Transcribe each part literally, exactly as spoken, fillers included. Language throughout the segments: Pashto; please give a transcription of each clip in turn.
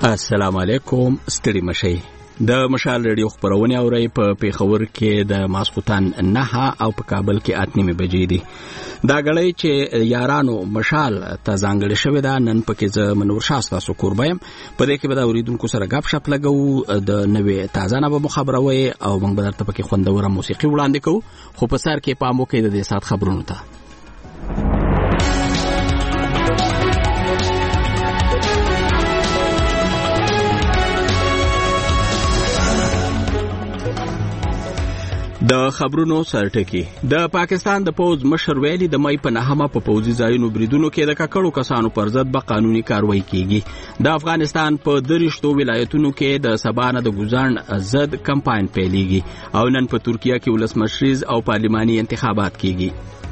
السلام علیکم. ستړي مشئ. د مشال ریډیو خبرونه اوري په پیښور کې د ماسخوتن نه او په کابل کې اته نیمه بجې دي. دا غړی چې یارانو مشال ته ځانګړی شوی دا نن پکې ز منور شاسته سو قربایم په دې کې به دا اوریدونکو سره غاب شپ لګو د نوې تازه نه به خبروي او موږ به درته پکې خوندوره موسیقي وړاندې کوو خو په سر کې پام وکړئ د دې سات خبرونو ته. د خبرونو سرټکی. د پاکستان د پوز مشر ویلي د مې په نهمه په پوزي ځایونو بریدونو کې د ککړو کسانو پر ضد به قانوني کاروایی کیږي. د افغانستان په درشتو ولایتونو کې د سبانه د ګزارن ضد کمپاین پیلېږي او نن په ترکیه کې ولسمشریز او پارلماني انتخابات کیږي.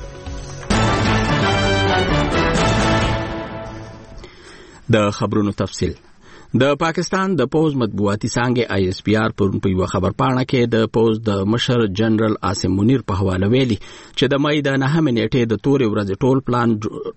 د خبرونو تفصیل. د پاکستان د پوز مطبوعاتي څانګه آی اس پی آر پر په یو خبر پاڼه کې د پوز د مشر جنرال عاصم منیر په حواله ویلي چې د مې د نهمه نیټه د تورې ورځ ټول پلان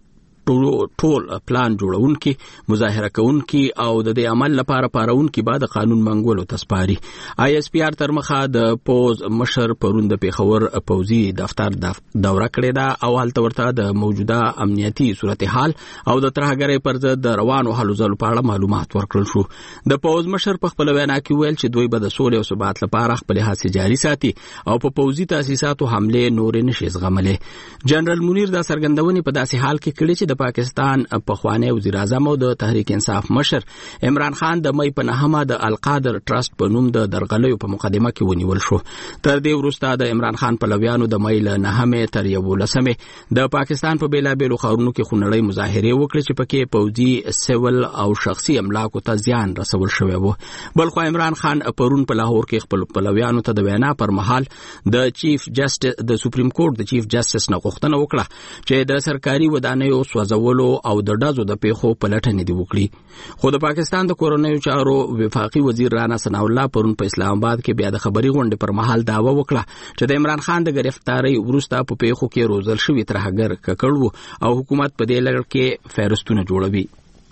ټول پلان جوړونکي مظاهره کوونکي او د دې عمل لپاره پارونکي بعد قانون منګولو تسپاري. آی اس پی آر تر مخه د پوز مشر پروند پیښور پوزي دفتر دوره کړې ده او حالت ورته د موجوده امنیتي صورتحال او د ترهګرۍ پر ضد د روانو حل زلو په اړه معلومات ورکړل شو. د پوز مشر په خپل وینا کې ویل چې دوی به د سولې او ثبات لپاره خپل هڅې جاري ساتي او په پوزي تاسیساتو حمله نور نشي زغملې. جنرال منیر دا څرګندونې په داسې حال کې کړې چې د پاکستان په خوانی وزیر اعظم او د تحریک انصاف مشر عمران خان د مې په نهمه د القادر ټرست په نوم د درغلیو په مقدمه کې ونیول شو. تر دې وروسته د عمران خان په لویانو د مې له نهمه تر یو لسمه د پاکستان په بیلابېلو ښارونو کې خونړۍ مظاهره وکړه چې پکې پوځي سیول او شخصي املاکو ته زیان رسول شوی و. بلخو عمران خان پرون په لاهور کې خپل پلویانو ته د وینا پر مهال د چیف جسټس د سپریم کورټ د چیف جسټس نه غوښتنه وکړه چې د سرکاري ودانیو سوځولو او د ډازو د پیښو په لټه دی وکړي. خو د پاکستان د کورونیو چارو وفاقي وزیر رانا ثنا الله پرون په اسلام آباد کې بیا د خبري غونډې پر مهال داوا وکړه چې د عمران خان د گرفتاری وروسته په پیښو کې روزل شوی ترهګر ککړو او حکومت په دې لړ کې فیرستونه جوړوي.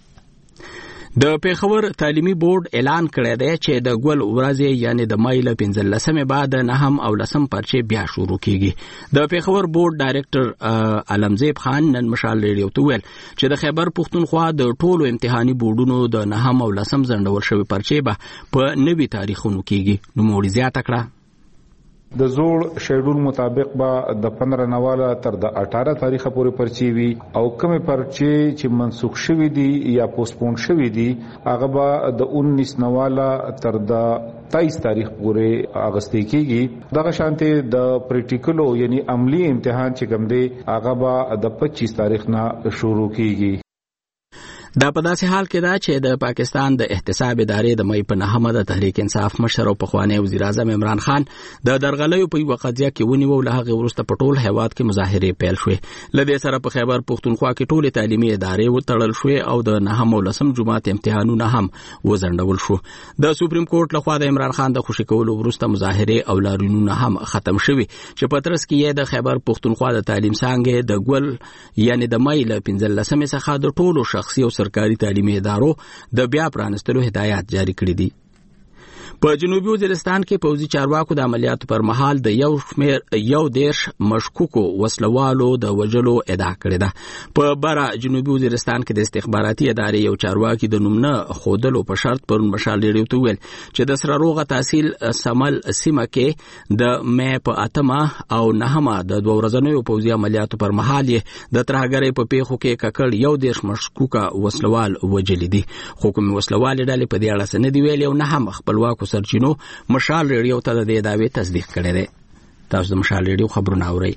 د پیښور تعلیمي بورډ اعلان کړی دی چې د ګل ورځې یعنی د مې له پنځلسمې بعد نهم او لسم پرچې بیا شروع کیږي. د پیښور بورډ ډایریکټر علمزیب خان نن مشال ریډیو ته ویل چې د خیبر پښتونخوا د ټولو امتحاني بورډونو د نهم او لسم ځنډول شوی پرچې به په نوي تاریخونو کیږي. نو موړي زیاته کړه د زوړ شیډول مطابق به د پندرہ نواله تر د اٹھارہ تاریخه پورې پرچی وي او کومه پرچی چې منسوخ شوی دي یا پوسټپون شوی دي هغه به د انیس نواله تر د تیئیس تاریخ پورې اغستې کیږي. دغه شانته د پریکټیکلو یعنی عملی امتحان چې کوم دی هغه به د پچیس تاریخ نه شروع کیږي. دا په داسې حال کې ده چې د پاکستان د احتساب ادارې د مې په نهمه د تحریک انصاف مشر او پخوانی وزیر اعظم عمران خان د درغلیو په یو قضیه کې ونیول له هغه وروسته په ټول هیواد کې مظاهره پیل شوې. لدې سره په خیبر پښتونخوا کې ټول تعلیمي ادارې وتړل شوې او د نهم او لسم جمعات امتحانونه هم وزندول شو. د سپریم کورټ لخوا د عمران خان د خوشی کولو وروسته مظاهره او لاریونونه هم ختم شوې چې په ترڅ کې د خیبر پښتونخوا د تعلیم څنګه د ګل یعنی د مې له پنځلسمې څخه د ټولو شخصي او سرکاري تعلیمي ادارو د بیا پرانستلو هدایات جاری کړي دي. په جنوبي وزیرستان کې پوځي چارواکو د عملیاتو پر مهال د یو شمیر یو دیش مشکوکو وسلوالو د وجلو ادعا کړې ده. په بره جنوبي وزیرستان کې د استخباراتي ادارې یو چارواکي د نومنه خودلو په شرط پرون مشال ریډیو ته ویل چې د سره روغه تحصیل سمل سیمه کې د مې په اتمه او نهمه د دوه ورځنیو پوځي عملیاتو پر مهال د ترهګرۍ په پیښو کې ککړ یو دیش مشکوکه وسلوال وجلي دي. خو کوم وسلوال ډلې په دې اړه څه نه دی ویلي او نه هم خپلواکو سرچینو مشال ریډیو ته د دې دعوی تصدیق کړی دی. تاسو د مشال ریډیو خبرونه اورئ.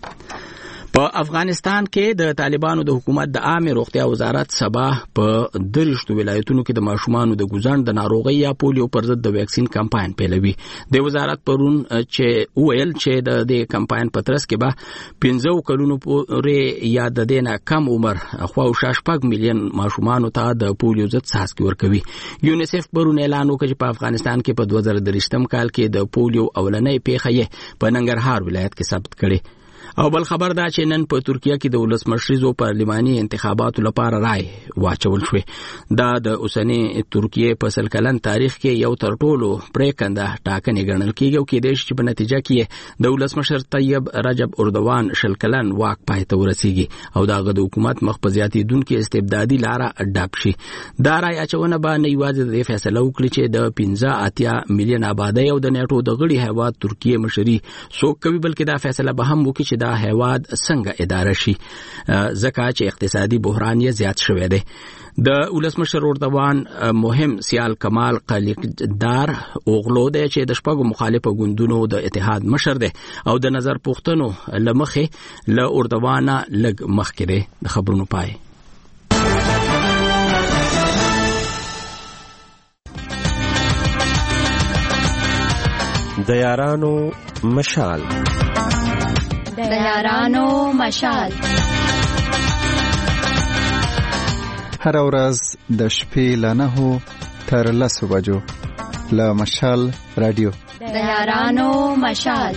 په افغانستان کې د طالبانو د حکومت د عامه روغتیا وزارت سبا په درشتو ولایتونو کې د ماشومانو د ګزند د ناروغي یا پولیو پر ضد د ویکسین کمپاین پیلوي. د وزارت پرون چې ویل چې د دې کمپاین په ترڅ کې به پنځه کلونو پورې یا د دینه کم عمر خو شپږ میلیون ماشومانو ته د پولیو ضد څاڅکي ورکوي. یونیسف پرون اعلان وکړ چې په افغانستان کې په دوه زره درې کال کې د پولیو اولنۍ پیښه په ننګرهار ولایت کې ثبت کړي. او بل خبر دا چې نن په ترکیه کې د ولسمشریزو پارلماني انتخاباتو لپاره رای واچول شوې. دا د اوسنۍ ترکیه په سل کلن تاریخ کې یو تر ټولو پریکنده ټاکنې ګڼل کېږي او کېدای شي چې په نتیجه کې د ولسمشر طیب رجب اردوان شل کلن واک پای ته ورسیږي او دغه د حکومت مخ په زیاتېدونکې استبدادي لاره ډاب شي. دا رای اچونه به نه یوازې د فیصله وکړي چې د پنځه اتیا میلیون آبادۍ او د نیټو د غړي هیواد ترکیه مشري څوک کوي، بلکې دا فیصله به هم وکړي چې دا هیواد څنګه اداره شي، ځکه چې اقتصادي بحران یې زیات شوی دی. د ولسمشر اردوان مهم سیال کمال قلیقدار اوغلو دی چې د شپږو مخالفه ګوندونو د اتحاد مشر دی او د نظر پوښتنو له مخې له اردوان لږ مخکې دی. د خبرونو پای. د یارانو مشال د یارانو مشال هر ورځ د شپې له نهو تر لسو بجو له مشال رادیو د یارانو مشال.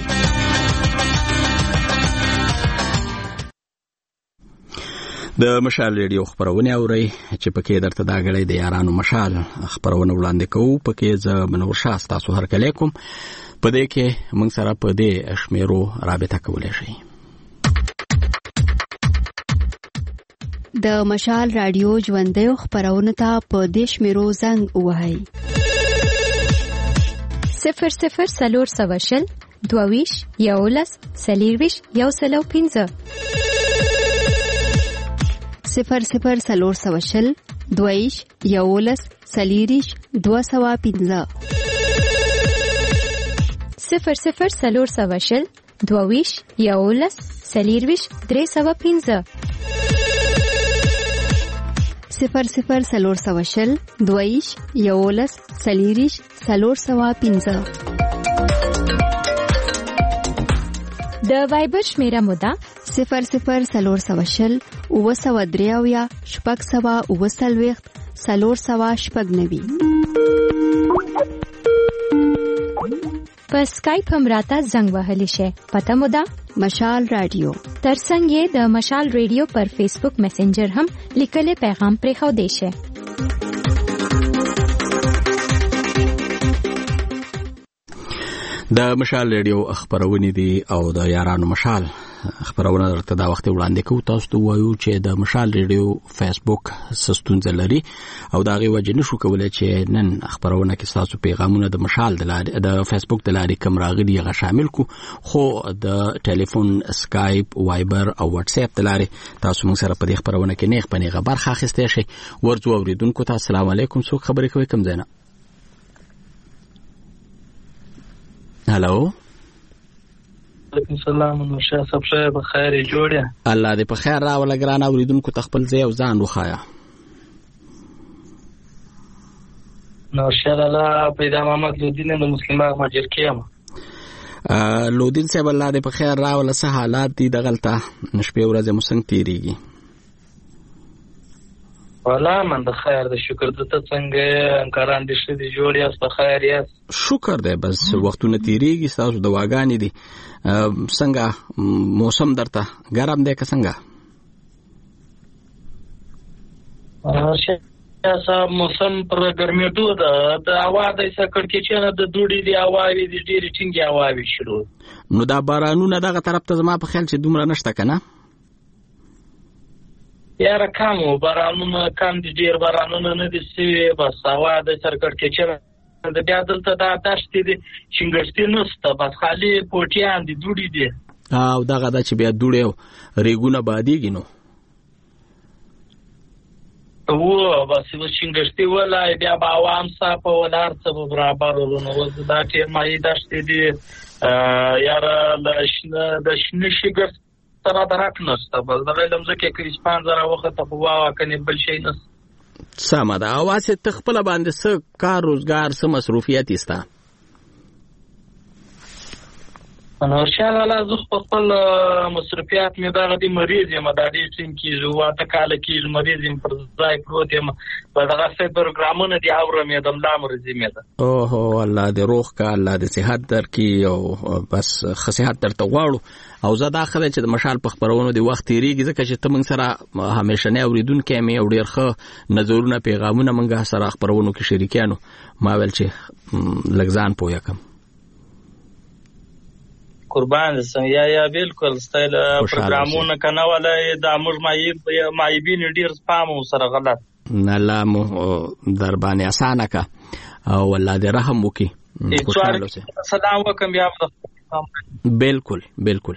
د مشال ریډیو خبرونه اوري چې پکې درته دا غړي د یارانو مشال خبرونه وړاندې کوو. پکې ز منور شاه تاسو هر کله کوم په دې کې موږ سره په دې شمیرو رابطه کولای شئ. د مشال رادیو ژوندۍ خبرونه ته په دې شمیرو زنګ ووهئ. صفر صفر سلور سوشل دوویش یولس سلیرویش یو سلو پینزه صفر صفر سلور سوشل دویش یولس سلیریش دو سوا پینزه صفر صفر سلور سوشل دوویش یولس سلیرویش درې سوا پینزه صفر صفر سلور سوشل دویش یولس سلیریش سلور سوا پینزه. د وایبر شمیره مودا صفر صفر سلور سوشل اوه سوا دریاویا شپږ سوا اوه سلویښت سلور سوا شپږ نوي. په اسکایپ هم راته زنګ وهلی شي. پته مودا مشال رادیو. ترڅنګ یې د مشال ریډیو پر فیسبوک میسنجر هم لیکلي پیغام پرې خو دی شي. د مشال ریډیو خبرونه دي او د یارانو مشال خبرونه درته دا وخت وړاندې کوو. تاسو ته وایو چې د مشال ریډیو فیسبوک سستونځ لري او دا غي وجه نشو کولای چې نن خبرونه کې تاسو پیغامونه د مشال د لارې د فیسبوک د لارې کوم راغلي هغه شامل کو، خو د ټلیفون، اسکایپ، وایبر او واتس اپ د لارې تاسو موږ سره په دې خبرونه کې نه خپنه خبر خاخسته شي. ورځو اوریدونکو ته السلام علیکم. څوک خبرې کوي کوم ځای نه؟ هلو علیکم السلام. نو شاه صاحب شه بخیر جوړه؟ الله دې په خیر راوړل. ګران اوریدونکو ته خپل ځای او ځان وخایا. نو شاه الله پیدا محمد لودین نو مسلمان ماجر کیم. ا لودین صاحب الله دې په خیر راوړل. څه حالات دي دغلطه نشپې ورځې مسنګ تیریږي؟ والله من د خیر د شکر د ته څنګه انکاران دي شې دي جوړ یاست په خیر یاست؟ شکر دی. بس وختونه تیریږي. تاسو د واګانې دي څنګه موسم درته ګرم دی که څنګه؟ صاحب موسم پر ګرمېدو ده. د هوا د کړکېچنه د دوړې دی هوا وي د ډېرې ټینګې هوا وي شروع. نو دا بارانونه دغه طرف ته زما په خیال چې دومره نشته که نه؟ یاره کم و بارانونه کم دي. ډېر بارانونه نه دي سوي. بس هوا د سر کړکېچنه د بیا دلته دا دشتې دي چنګښتې نسته. بس خالي پوټیان دي دوړې دي. او دغه دا چې بیا دوړې او ریګونه بادېږي نو و بس چنګښتې ولی بیا به عوام صافه وله هر څه به برابر ولو. نو اوس دا ټیمایي دشتې دي یاره د شنه شګر سره درک نشته. بس دغه علم ځکه که اسپان زره وخته خو واوه کنې بل شی نشته. سمه ده. او هسې ته خپله باندې څه کار روزګار څه مصروفیت یې سته؟ نور شاه الله زه خپل مصرفیات مې دغه د مریض یم د دې سین کې واته کال کې مریض یم پر ځای پروت یم په دغه څه پروګرامونه دی اورم یم د ملا مریض یم ده اوه الله دې روغ کا الله دې صحت درکې او بس صحت درته غواړو او زه دا خبره چې د مشال په خبرونو دی وخت تیریږي ځکه چې ته موږ سره همیشه نه اوریدونکو مې او ډیر ښه نظرونه پیغامونه موږ سره خبرونو کې شریکانو ما ول چې لګزان پویا کم قربان سم یا یا بالکل ستایل پروګرامونه کنه ولای د امر مایب مایبین ډیر سپام سره غلط نه لا مو در باندې اسانه کا او الله دې رحم وکي خوشاله اوسه سلام وکم بیا بالکل بالکل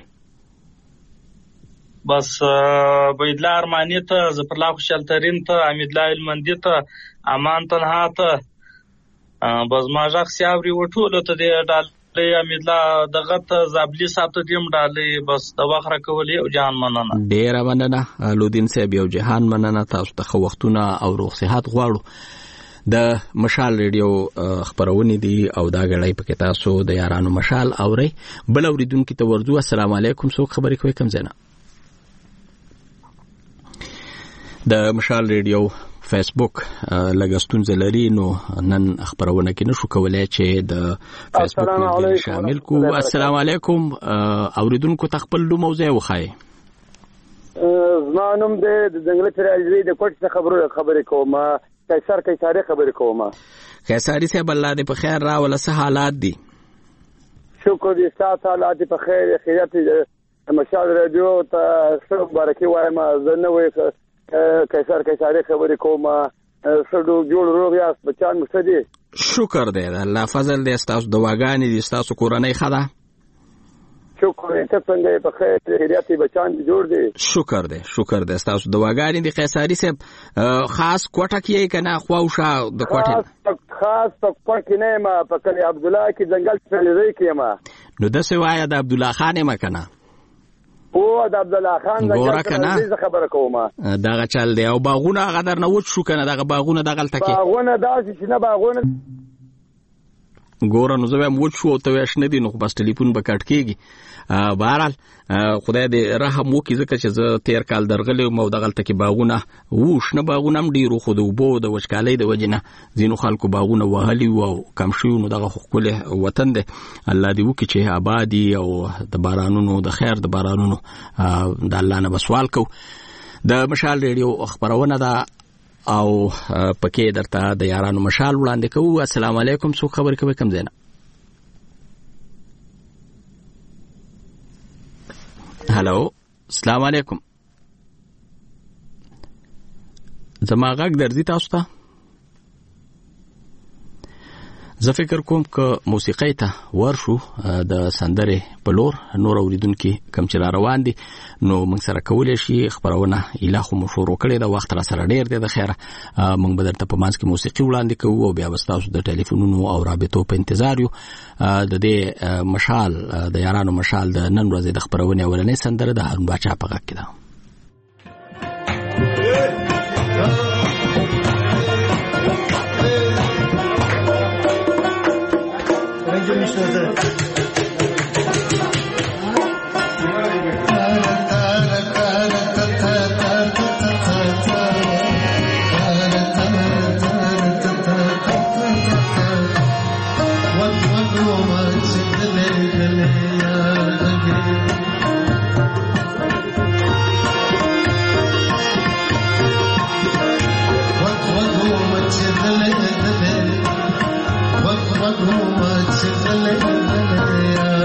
بس بيدلا ارمانی ته زپرلا خوشال ترین ته امیدلا المندی ته امان تنها ته بس ما ځخ سیاوري وټول ته دې ډال امیدلا دغه ته زابلی ساتو دیم ډالې بس د وخره کولې او جان مننه ډیر مننه لودین صاحب یو جهان مننه تاسو ته وختونه او روغ صحت غواړو د مشال ریډیو خبرونه دي او دا غړای پکې تاسو د یارانو مشال اوري بل اوریدونکو ته ورځو السلام علیکم څوک خبرې کوي کوم ځنه د مشال ریډیو فیسبوک لګستون زلری نو نن خبرونه کې نشو کولای چې د فیسبوک باندې شامل کو السلام علیکم اوریدونکو تخپل لو موضوع وخای زمانم د جنگل ترازوی د کوټ خبرو خبرې کوم قیصر قیصاری خبرې کوم قیصاری صاحب الله دې په خیر را ولا څه حالات دي شکر دې تاسو حالات په خیر خیرات مشال رادیو ته څو برکې وایم زنه وې قیصر قیصاری خبرې کوم سړو جوړ روغ یاست بچان مستدي شکر دې الله فضل دې تاسو دواګانې دې تاسو کورنۍ خدا شکر ته څنګه په خیر خیرات بچان جوړ دي شکر دې شکر دې تاسو دواګانې دې قیصاری صاحب خاص کوټه کې کنه خواوشه د کوټه خاص په کوټه نه ما په کلی عبد الله کې ځنګل څخه کې ما نو د سوای د عبد الله خان ما کنه او د عبد الله خان څنګه خبره کوم دا چل دی او باغونه غدر نه وڅ شو کنه دا باغونه د غلطه کې باغونه داسې چې نه باغونه ګور نو زه مو شو ته وښ نه دي نو بس ټلیفون به کټ کېږي بهرحال خدای دې رحم وکړي ځکه چې زه تیر کال درغلی مو د غلطه کې باغونه وښ نه باغونه هم ډیرو خو د وبو د وچکالۍ د وجنه زینو خلکو باغونه وهلي او کم شو نو دغه خپل وطن دی الله دې وکړي چې آبادی او د بارانونو د خیر د بارانونو د الله نه بسوال کو د مشال ریډیو خبرونه ده او پکې درته د یارانو مشال وړاندې کوو السلام علیکم څو خبر کوي کوم زینا هالو السلام علیکم زما غږ درځي تاسو ته زه فکر کوم که موسیقۍ ته ورشو د سندرې په لور نور اوریدونکو کم چې را روان دي نو موږ سره کولای شي خبرونه اله خو مو شروع کړی دا وخت را سره ډیر دی د خیره موږ به درته په مانځ کې موسیقي وړاندې کوو او بیا به تاسو د ټلیفونونو او رابطو په انتظار یو د دې مشال د یارانو مشال د نن ورځې د خبرونه ولنې سندره د هارون باچا په غږ کې ده What, what, what, what,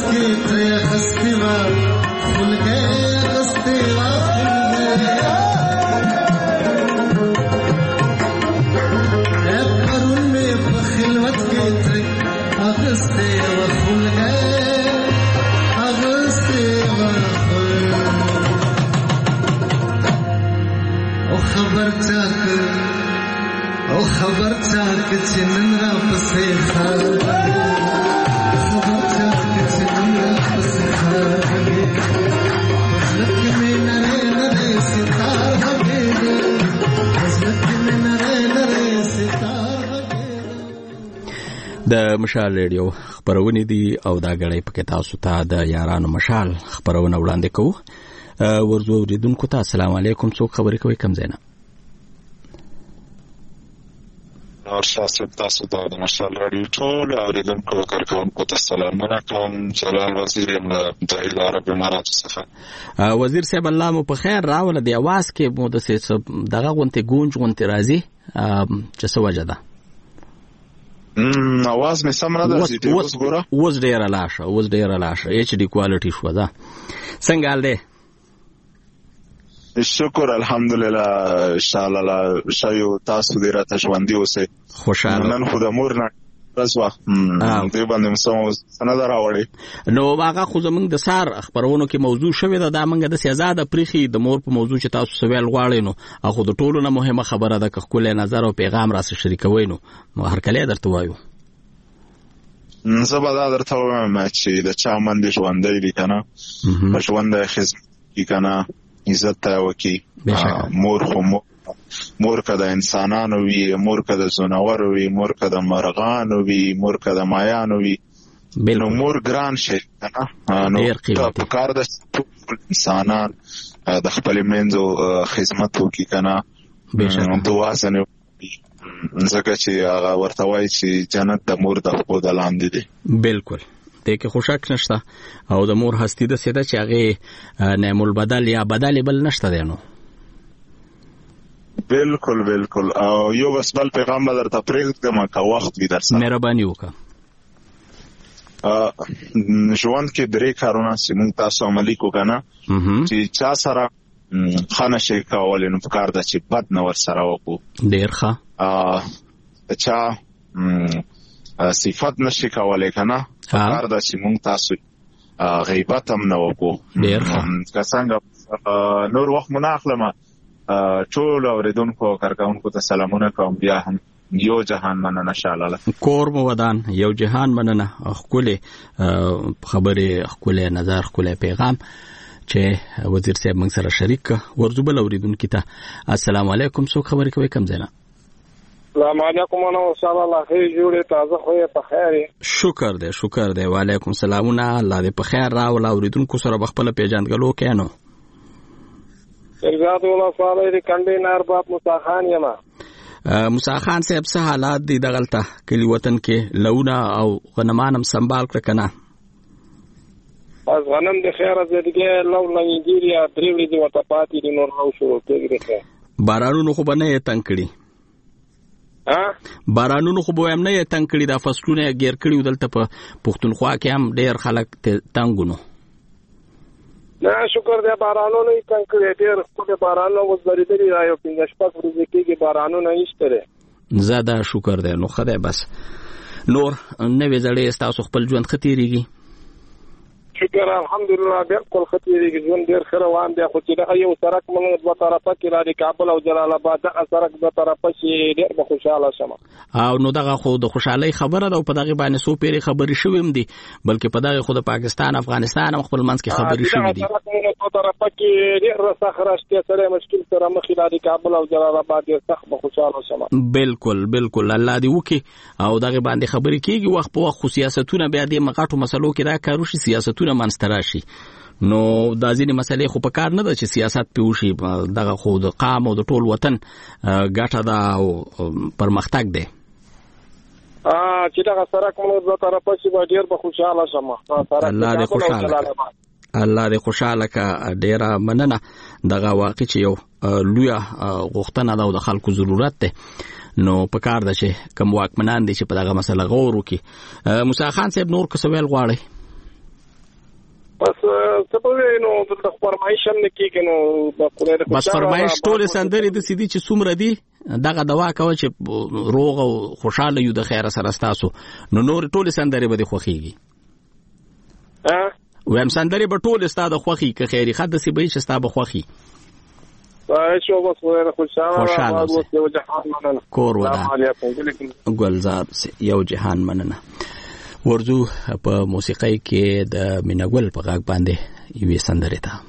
د مشال ریډیو خبرونه دي او دا غړې پکې تاسو ته د یارانو مشال خبرونه وړاندې کوو. ورزو اوریدونکو ته السلام علیکم. څوک خبرې کوي کم زینا؟ اور تاسو تاسو د مشال ریډیو ټول اوریدونکو کارکونکو ته سلامونه کوم. جلال وزیر د اداره امارات څخه. وزیر صاحب الله مو په خیر راول دی. आवाज کې مو د څه دغه غونته گونج غونته راځي چې څه وجه ده؟ م आवाज مې سم نه ده. اوس ګوره اوس ډیر لاشه اوس ډیر لاشه ایچ ډي کوالټي شو ده. څنګه حال دی؟ شکر الحمدلله. ان شاء الله شایو تاسو دې راته ژوندۍ اوسئ. خوشاله نن خو د مور نه رسوا دې باندې مسو سند راوړي. نو هغه خو زمونږ د سار خبرونو کې موضوع شوې ده. دا منګه د سیاست پرخي د مور په موضوع چې تاسو سوال غواړئ نو هغه د ټولو نه مهمه خبره ده. که خپل نظر او پیغام را سره شریکوي نو هر کله درته وایو. زه به دا درته وایم چې د چا من دې ژوندۍ دي کنه په ژوند خدمت کې کنه عزت وکي. مور خو مور که د انسانانو وي، مور که د زناورو وي، مور که د مرغانو وي، مور که د مایانو وي، نو مور ګران شي کنه. نو په کار د انسانان د خپل منځو خدمت وکي کنه. دعا سره ځکه چې هغه ورته وایي چې جنت د مور د خپل لاندې دی. بالکل ته کې خوشاک نشته او د مور هستی د سیده چې هغه نعم البدل یا بدل بل نشته دی. نو بالکل بالکل. او یو بس بل پیغام درته پرېږدم که وخت وي در سره مهرباني وکړه. ژوند کې درې کارونه چې موږ تاسو عملي کو کنه چې چا سره خانه شي کولای نو پکار ده چې بد نه ور سره وکړو. ډیر ښه. چا صفات نشي کولای کنه پکار ده چې موږ تاسو غیبت هم نه وکړو. ډیر ښه. که څنګه نور وخت مونږ اخلم ټول اوریدونکو کارکونکو ته سلامونه کوم. بیا هم یو جهان مننه شالاله کور مو ودان یو جهان مننه. خپل خبره خپل نظر خپل پیغام چې وزیر صاحب موږ سره شریک ورزو بل اوریدونکو ته السلام علیکم. څوک خبرې کوي کم زینا؟ السلام علیکم انا ان شاء الله خیر جوړه تازه خو په خیر. شکر دې شکر دې. وعلیکم السلامونه. الله دې په خیر راول. اوریدونکو سره خپل پیژندګلو کینو. ارزاد الله صالح دې کندې نار باب موسی خان یما. موسی خان صاحب څه حالات دي دغلطه کلی وطن کې لونه او غنمانم سنبال کړ کنه؟ از غنم د خیره زدګه لو لنګیریا درېوړي دی وته پاتې دي نور نو شو کېږي. بارانونو خو بنه تنگ کړي. ها بارانونو خو به هم نه تنگ کړي. دا فصلونه غیر کړي دلته په پښتونخوا کې هم ډېر خلک تنگونو. نه شکر دې بارانونو یې تنگ کړي. ډېر خو بارانونو وزریدلی رايو پنځه شپږ ورځې کې بارانونو نشته. زاده شکر دې. نو خدای بس نور نوې زړې تاسو خپل ژوند ختیریږي. شکر الحمدلله بالکل خطیریږي. ژوند ډیر ښه روان دی. خو چې دا یو سرک موږ دوه طرفه کې لري کابل او جلال آباد. دا سرک دوه طرفه چې ډیر به خوشاله شم. او نو دغه خو د خوشحالي خبره ده او په دغه باندې سو پیری خبرې شوم دي بلکې په دغه خو د پاکستان افغانستان او خپل منځ کې خبرې شوې دي. دا سرک موږ دوه طرفه کې ډیر سخرشته سره مشکل سره مخ لري کابل او جلال آباد. ډیر سخت به خوشاله شم. بالکل بالکل الله دې وکي او دغه باندې خبرې کیږي. وخت په وخت سیاستونه بیا د مقاطو مسلو کې دا کارو شي سیاستونه منستراشي. نو دا ځینې مسلې خو په کار نه ده چې سیاست پیوشي. دغه خو د قام او د ټول وطن ګټه ده او پرمختګ دی. ا چې دا سرک موږ دوه طرفه چې ډیر به خوشاله شم. الله دې خوشاله الله دې خوشاله کا. ډیره مننه. دغه واقع چې یو لوی غوښتنه ده او د خلکو ضرورت ده. نو په کار ده چې کوم واکمنان دي چې په دغه مسله غور وکړي. موسی خان صاحب نور څه ویل غواړي؟ بس څه به نو د فرمایش هم نه کېږي نو د خدای د بس فرمایش ټولې سندرې د سیدي چې څومره دي دغه دوا کوه چې روغ او خوشحاله یو د خیره سره ستاسو نو نور ټولې سندرې به دې خوښېږي وایم سندرې به ټولې ستا د خوښي که خیري ښه داسې به وي چې ستا به خوښي کور ودان ګلزار یو جهان مننه. ورځو په موسیقۍ کې د مینهګل په غږ باندې یوې سندرې ته.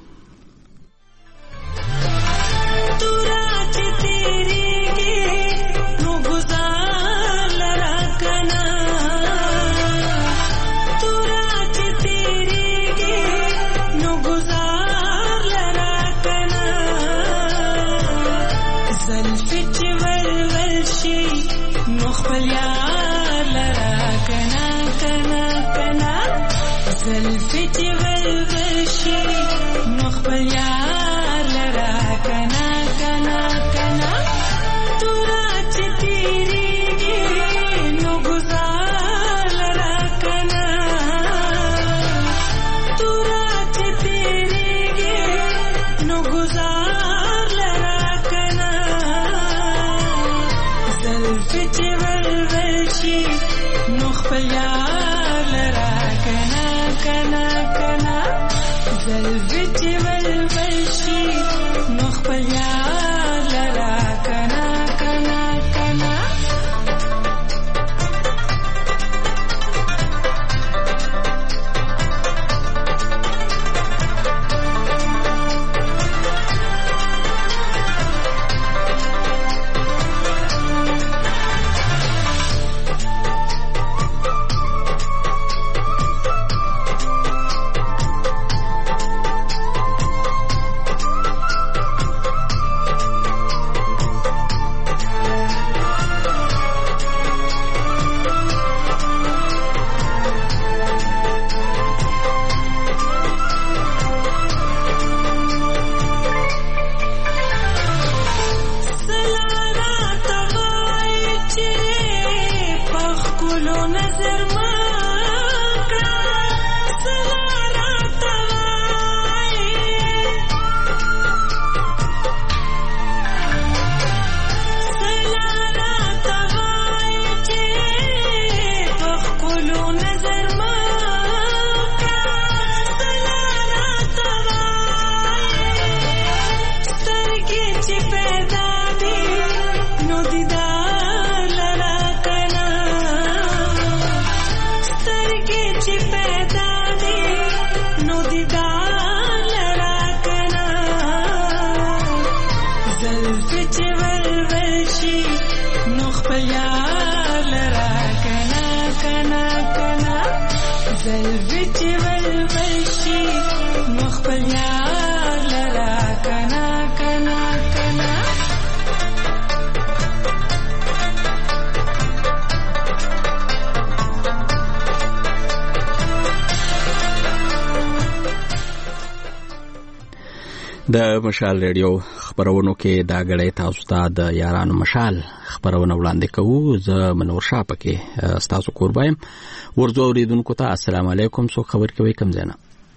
د مشال ریډیو خبرونو کې دا غړې تاسو ته د یارانو مشال خبرونه وړاندې کوو. زه منور شاه پکې تاسو قربایم. ورځو اوریدونکو ته السلام علیکم. څو خبر کوي کوم ځای نه؟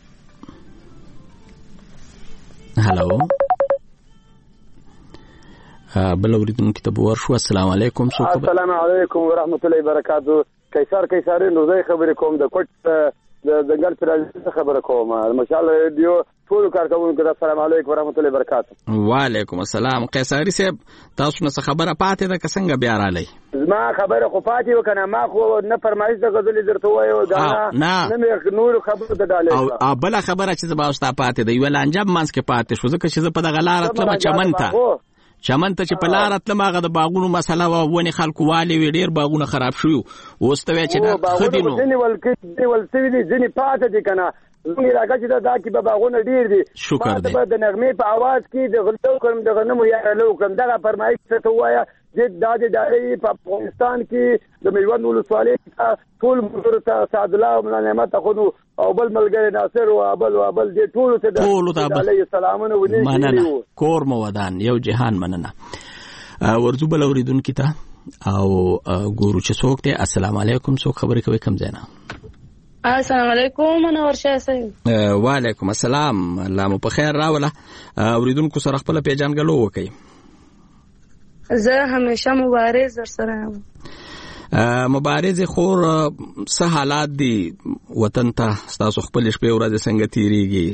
هالو بل اوریدونکو ته ورشو. السلام علیکم. څو خبر؟ السلام علیکم ورحمت الله وبرکاتہ. قیصر قیصری نو زه خبرې کوم د کوټ د دنګل پر خبره کوم. مشال ریډیو ټول کارکونکو ته السلام علیکم ورحمت الله وبرکاتہ. وعلیکم السلام. قیصری صاحب تاسو نه خبره پاتې ده که څنګه بیا رالی؟ ما خبره خو پاتې وکنه ما خو نه فرمایش د غزل درته وایو دا نه نه نور خبره ده ډالې او بل خبره چې زما واست پاتې ده یو لانجب مانس کې پاتې شو ځکه چې زه په دغه لار تلم چمن ته چمن ته چې په لار تلم هغه د باغونو مسله و ونی خلکو والی وی ډیر باغونه خراب شوی اوس ته چې دا خدینو ځنی ولکې ولسوي دي ځنی پاتې دي کنه زموږ علاقه چې دا کې به باغونه ډیر دي. شکر دی. د نغمې په आवाज کې د غلطو کوم د غنمو یا لو کوم دغه فرمایش ته وایا چې دا د دایره په افغانستان کې د میوند ولسوالۍ ټول مزور ته سعد الله او نعمت خو او بل ملګری ناصر او ابل او ابل دې ټول ته د علی سلامونه ونی مننه کور مو ودان یو جهان مننه. ورځو بل اوریدونکو ته او ګورو چې څوک ته السلام علیکم. څوک خبرې کوي کوم ځای نه؟ السلام علیکم منور شاه صاحب. وعلیکم السلام. الله مو په خیر راوله. اوریدونکو سره خپل پیژنګلو وکي. زه همیشه مبارز در سره یم. مبارز خور څه حالات دي وطن ته تاسو خپل شپې ورځې څنګه تیریږي؟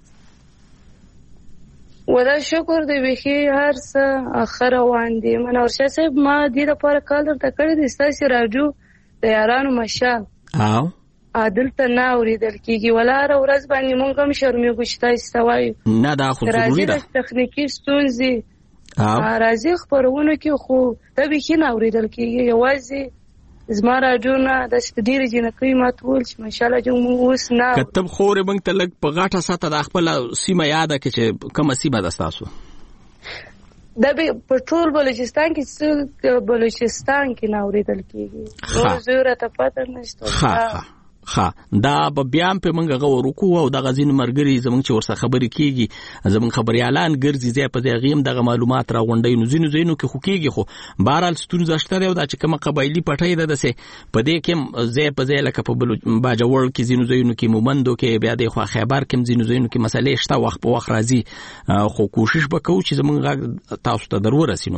ودا شکر دی بخي هر څه اخر روان دي. منور شاه صاحب ما دې لپاره کال درته کړی دی ستاسو راډیو د یارانو مشال او عادل ته نه اوریدل کیږي ولاره ورځ باندې مونږ هم شرمېږو چې تاسو ته وایو نه دا خو ضروري ده تخنیکی ستونزې راځي خبرونه کې خو دا بخي نه اوریدل کیږي یوازې زما راډیو نه د ډېرې جنکۍ ما ټول چې ماشاءالله جو مونږ اوس نه کتب خورې مونږ ته لږ په غاټه ساته د خپل سیمه یاده کې چې کومه سیمه ده ستاسو؟ دا به په ټول بلوچستان کې څه بلوچستان کې نه اوریدل کیږي نو زه راته پته نشته. ښه ښه دا به بیا هم په موږ غوړو کوو او دغه ځینې ملګري زموږ چې ورسره خبرې کېږي زموږ خبریالان ګرځي ځای په ځای هغې هم دغه معلومات راغونډوي نو ځینو ځایونو کې خو کېږي خو بهرحال ستونزه شته دی او دا چې کومه قبایلي پټۍ ده داسې په دې کې هم ځای په ځای لکه په باجوړ کې ځینو ځایونو کې مومندو کې بیا د خوا خیبر کې هم ځینو ځایونو کې مسلې شته وخت په وخت راځي خو کوشش به کوو چې زموږ غږ تاسو ته در ورسینو.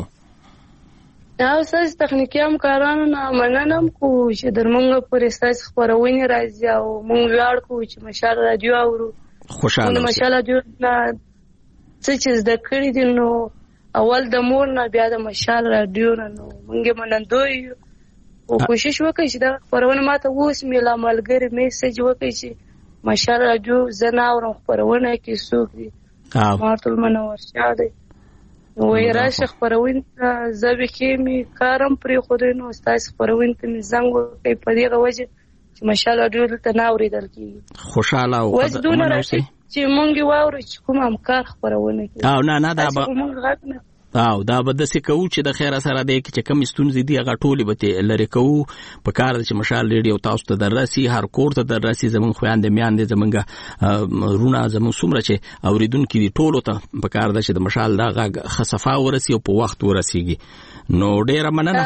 او ساس تخنیکی همکارانو نه مننه کو چې در مونږ پورې ستاسو خپرونې راځي او مونږ ویاړ کوو چې مشال راډیو اورو. خوشاله اوسئ. مشال راډیو نه څه چې زده کړي دي نو اول د مور نه بیا د مشال راډیو نه نو مونږ منندوی او کوشش وکړئ چې دا خپرونه ماته اوس مې لا ملګري میسج وکړي چې مشال راډیو زه نه اورم خپرونه کې څوک دي. مارتل منور شاه دی وای راشه خبرونه زبې کې می کارم پرې خوري نو تاسو خبرونه ته می زنګ وکړي په دې غوږه چې ماشاءالله ډېر ته ناوریدل کیږي. خوشاله او قدرمن اوسئ چې مونږ واورو چې کوم همکار خبرونه کوي. او نه نه دا به او دا به داسې کوو چې د خیره سره دی چې کوم ستونزې دي هغه ټولې به لرې کوو. په کار ده چې مشال ریډیو تاسو ته در رسي هر کور ته در رسي زموږ خویندې میندې زموږ رونه زموږ څومره چې اورېدونکي دي ټولو ته په کار ده چې د مشال دا غږ ښه صفا ورسي او په وخت ورسیږي. نو ډېره مننه.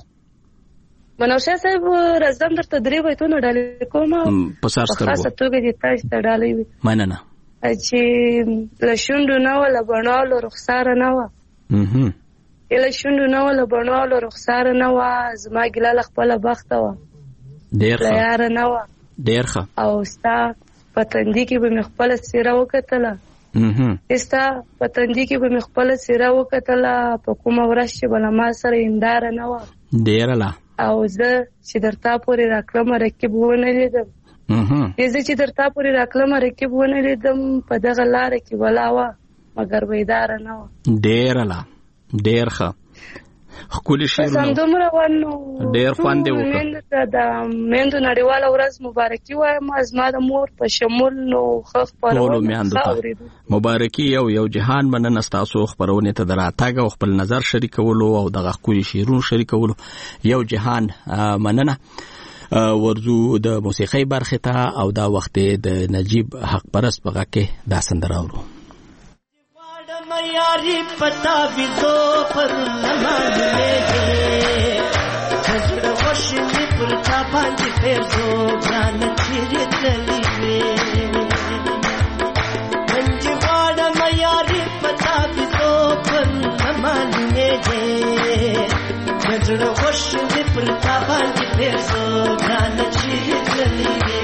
منور شاه صاحب راځم درته درې بیتونه ډالۍ کوم په سر سترګو په خاصه توګه دې تاسو ته ډالۍ وي. مننه. چې له شونډو نه وه له بڼوالو رخساره نه وه له شونډو نه وه له بڼوالو رخساره نه وه زما ګیله له خپله بخته وه ډېر ښه له یاره نه وه ډېر ښه او ستا په تندي کې به مې خپله څېره وکتله ستا په تندي کې به مې خپله څېره وکتله په کومه ورځ چې به له ما سره هنداره نه وه ډېره لا او زه چې در تا پورې راکړمه رقیب ونه لیدم زه چې در تا پورې راکړمه رقیب ونه لیدم په دغه لاره کې ولا وه مګر بیداره نه وه. ډېره لا ډېر ښه ښکلي شعرونه دومره ونو ډېر خوند یې وکړ. د میندو نړیواله ورځ مبارکي وایم زما د مور په شمول نو ښه خپرونه مبارکي یو یو جهان مننه ستاسو خپرونې ته د راتګ او خپل نظر شریکولو او دغه ښکلي شعرونو شریکولو یو جهان مننه. ورځو د موسیقۍ برخې ته او دا وخت د نجیب حق پرست په غږ کې دا سندره اورو. یاری پتا بھی دو پر نماز لے دے جھڑ خوشنی پرتا باندھ پھر دو جان چیرے تلی وے منج واڑ میاری پتا بھی دو پر نماز لے دے جھڑ خوشنی پرتا باندھ پھر دو جان چیرے تلی وے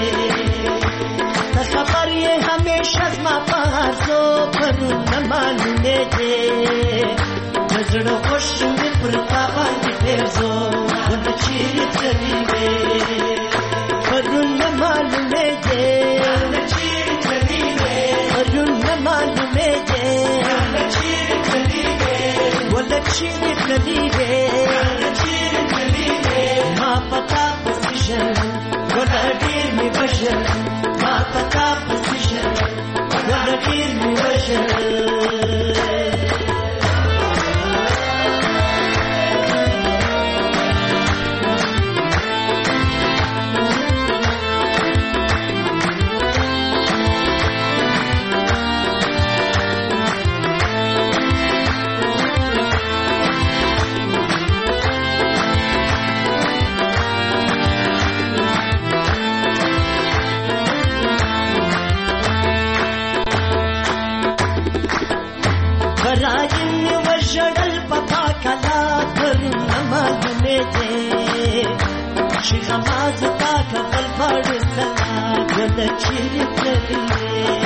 خبر یہ ہمیشہ ما پاسو پر نہ ماننے دے نظر خوش میں پرتا باندھ پیزو گل چیر چلی وے پر نہ ماننے دے چیر چلی وے پر نہ ماننے دے چیر چلی وے گل چیر چلی وے چیر چلی وے ما پتا پوزیشن گل دیر میں بشر ما پتا پوزیشن گل دیر میں بشر میده چی غماز تا کفل پرسلا گل چی تلیه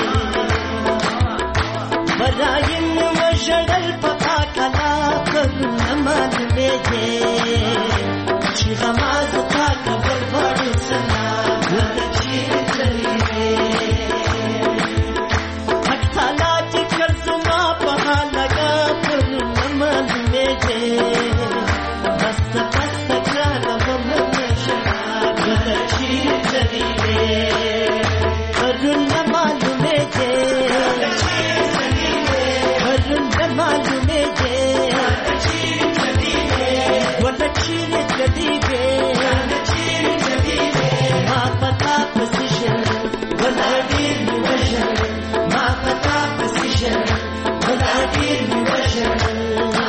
برایم وجدل پتا کلا پر نمال میده چی غماز تا کفل پرسلا گل چی تلیه اکتالات کرزما پهالگا پر نمال میده بست بست گرانا ممنشا گل چی تلیه پر نمال میده معلومه ده ولا چیز جدیده ما پتا پسیشن ولا دیر میوشن ما پتا پسیشن ولا دیر میوشن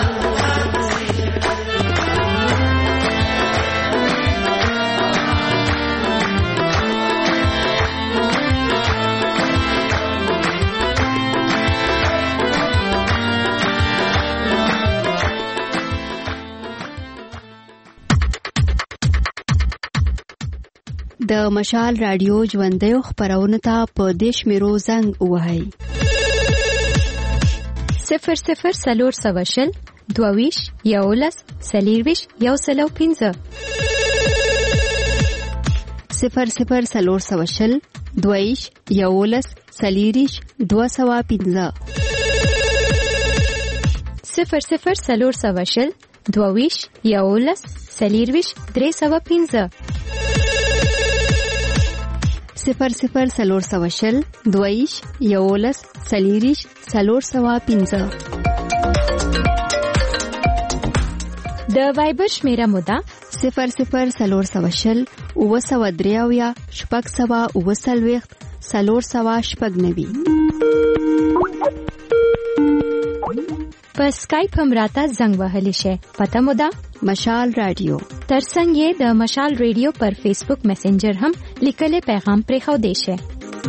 د مشال رادیو ژوندۍ خبرونه ته په دیش میرو زنګ وهاي صفر صفر سلور سواشل دوویش یولس سلیرویش یو سلو پینزه صفر صفر سلور سواشل دوویش یولس سلیریش دو سوا پینزه صفر صفر سلور سواشل دوویش یولس سلیرویش درې سوا پینزه صفر صفر سلور سوا شل دویش یولس سلیریش سلور سوا پینزه د وایبر شمیره موده صفر صفر سلور سوا شل اوه سوا دریاویا شپږ سوا اوه څلوېښت سلور سوا شپږ نوي په سکایپ هم راته زنګ وهلی شي. پته مو ده مشال رادیو. ترڅنګ یې د مشال رادیو پر فیسبوک میسنجر هم لیکلي پیغام پرې خو دی شي.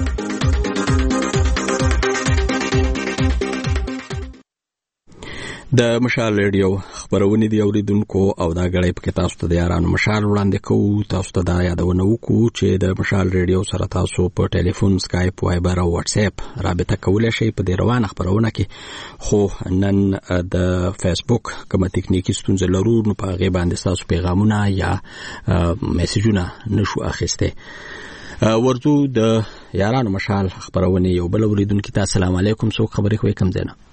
د مشال رادیو خبرونه دی اوریدونکو او دا غړې په تاسو ته د یارانو مشال وړاندې کوو. تاسو ته دا یادونه وکړو چې د مشال رادیو سره تاسو په ټلیفون، سکایپ، وایبر او واتس اپ رابطه کولای شئ. په دې روانه خبرونه کې خو نن د فیسبوک کومه تکنیکی ستونزه لرو، نو په هغه باندې تاسو پیغامونه یا میسجونه نشو اخیسته. ورته د یارانو مشال خبرونه یو بل اوریدونکو ته السلام علیکم، څوک خبرې کوي کم زنه؟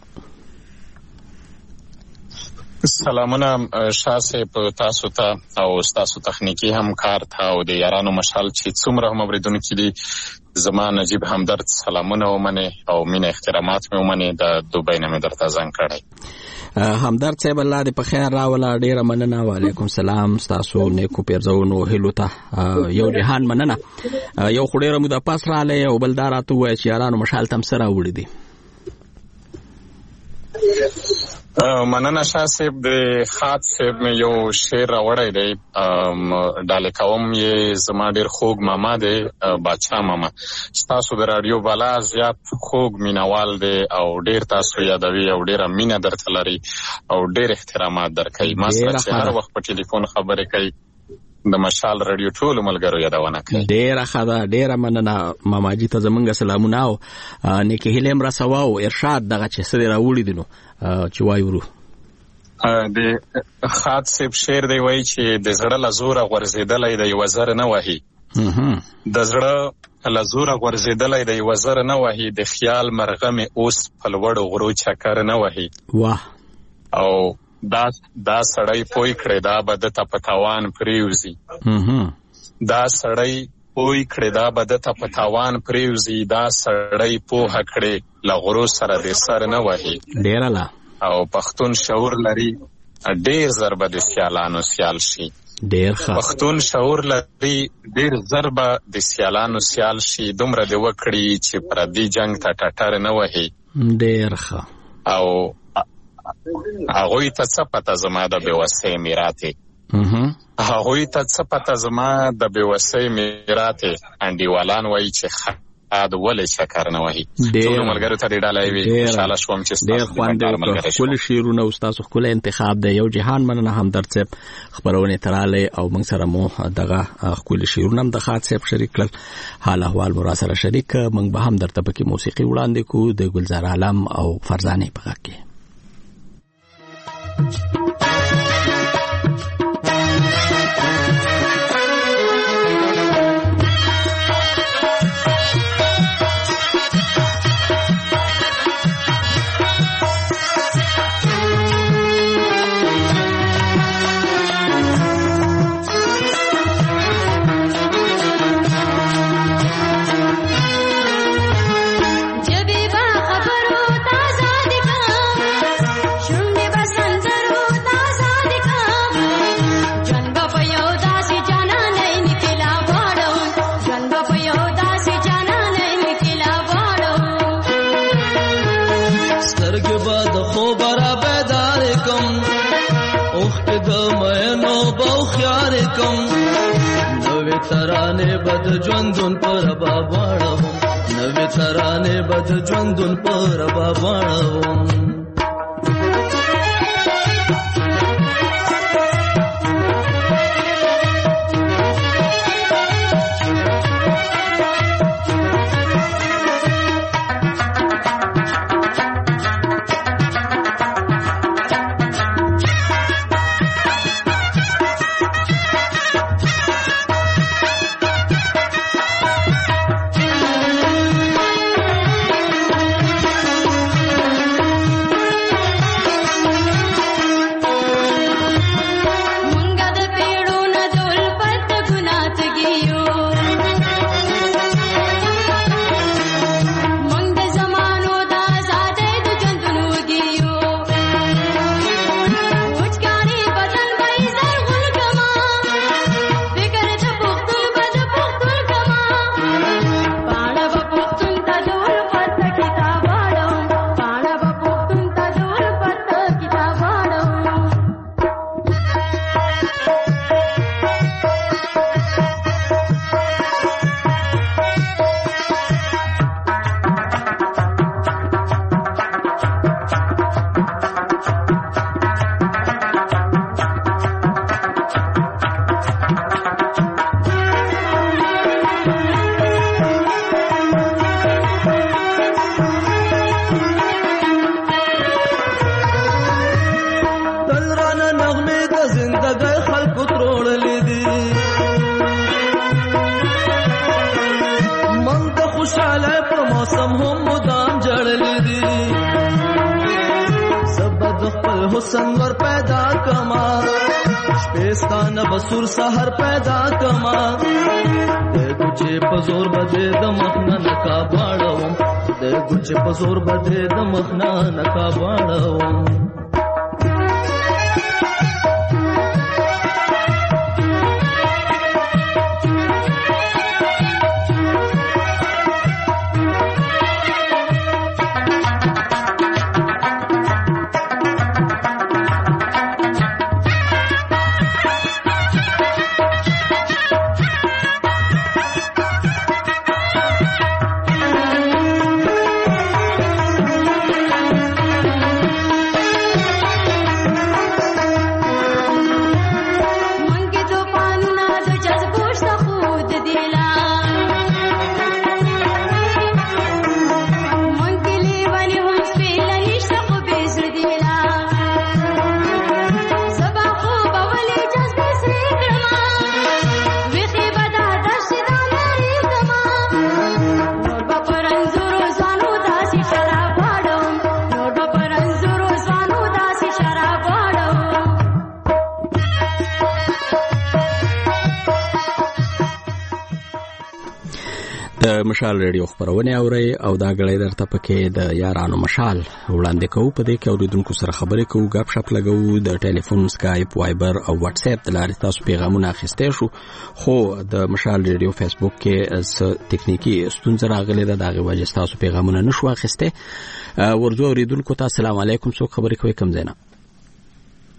سلامونه شاسه په تاسو ته او تاسو تخنیکی همکار ته او د یارانو مشال چې څومره هم اوریدونکو دي، زما نجیب همدرد سلامونه ومنه او مینه احترامات مې ومنه. د دوبۍ نه مې درته زنګ کړی. همدرد صاحب الله دې په خیر راوله، ډیره مننه. وعلیکم سلام، تاسو نیکو پیرزونو هلو ته یو جهان مننه. یو خډیره مو د پاس رااله او بلدار ته وای چې یارانو مشال تم سره وړي دي. مننه شاه صاحب. د خاط صاحب مې یو شعر راوړی دی، ډالې کوم یې زما ډېر خوږ ماما دی، باچا ماما. ستاسو د راډیو بالا زیات خوږ مینوال دی او ډېر تاسو یادوي او ډېره مینه درته لري او ډېر احترامات درکوي. ما سره چې هر وخت په ټلیفون خبرې کوي د مشال رادیو ټول ملګرو یادونه کوي. ډیره ښه ده، ډیره مننه ماماجي ته زمونږ سلامونه او نیکه هیله هم رسوه او ارشاد دغه چې څه دی راوړي دي نو چې وایو ورو. د خاط صاحب شعر دی وایي چې د زړه له زوره غورځېدلی د یوه زر نه وهي، د زړه له زوره غورځېدلی د یوه زر نه وهي، د خیال مرغه مې اوس په لوړو غرو چکر نه وهي. واه. او دا دا سړی پوی کړی دا به د ته په تاوان پریوزي. دا سړی پوی کړی دا به د ته په تاوان پریوزي، دا سړی پوهه کړی له غرو سره د سر نه وهي. ډیره لا او پښتون شعور لري ډیر زر به د سیالانو سیال شي. ډیر ښه. پښتون شعور لري ډیر زر به د سیالانو سیال شي. دومره دې وکړي چې پردي جنگ ته ټټر نه وهي. ډیر ښه. او هغوی ته څه پته زما د بېوسۍ میراتې، هغوی ته څه پته زما د بېوسۍ میراتې. انډیوالان وایي چې د ولې سکر نه وهي ټول ملګرو ته ډالۍ وي خوشاله شوم چې ډېر خوند خپل شیرونه او تاسو خپل انتخاب دی یو جهان مننه همدرد صاحب خبرونه تراله او موږ سره مو دغه خپل شیرونه هم د خاط صاحب شریک کړل حال احوال مو سره شریک موږ به هم درته پکې موسیقي وړاندې کو د ګلزار عالم او فرزانه په غږ کې ترانه بد ژوندون پر باباړو نوې ترانه بد ژوندون پر باباړو حسن ور پیدا کما شپستان بسور سحر پیدا کما دے گچے پزور بدے دمخنا نکا باڑوم دے گچے پزور بدے دمخنا نکا باڑوم مشال ریډیو خبرونه اوري او دا غړې درته پکې د یارانو مشال وړاندې کوو په دې کې اوریدونکو سره خبرې کوو غاب شپ لګوو د ټلیفون سکایپ وایبر او واتس اپ د لارې تاسو پیغامونه اخیستئ شو خو د مشال ریډیو فیسبوک کې تکنیکی ستونزه راغلې ده دغه وجه تاسو پیغامونه نشو اخیسته ورځو اوریدونکو ته السلام علیکم څوک خبرې کوي کوم زینا